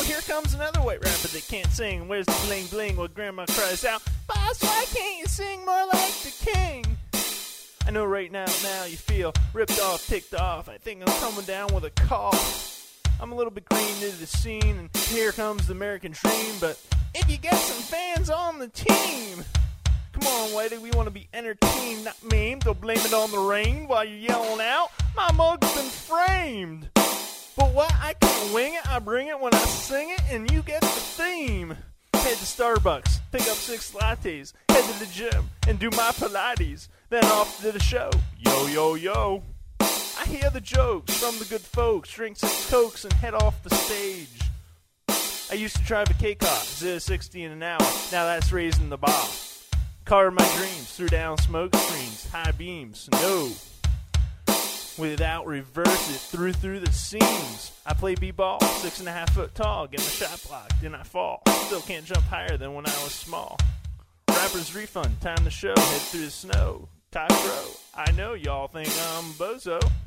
here comes another white rapper that can't sing. Where's the bling bling? Well, grandma cries out, boss, why can't you sing more like the king? I know right now you feel ripped off, ticked off. I think I'm coming down with a cough. I'm a little bit green to the scene, and here comes the American dream. But if you get some fans on the team, come on, Whitey, we want to be entertained, not maimed. Don't blame it on the rain while you're yelling out, my mug's been framed. But what? I can't wing it, I bring it when I sing it, and you get the theme. Head to Starbucks, pick up 6 lattes, head to the gym, and do my Pilates. Then off to the show, yo, yo, yo. I hear the jokes from the good folks, drink 6 Cokes, and head off the stage. I used to drive a K-Car, 0-60 in an hour, now that's raising the bar. Car of my dreams, threw down smoke screens, high beams, no. Without reverse, it through the seams. I play b-ball, 6.5 foot tall, get my shot blocked, then I fall. Still can't jump higher than when I was small. Rapper's refund, time to show, head through the snow. Top row, I know y'all think I'm bozo.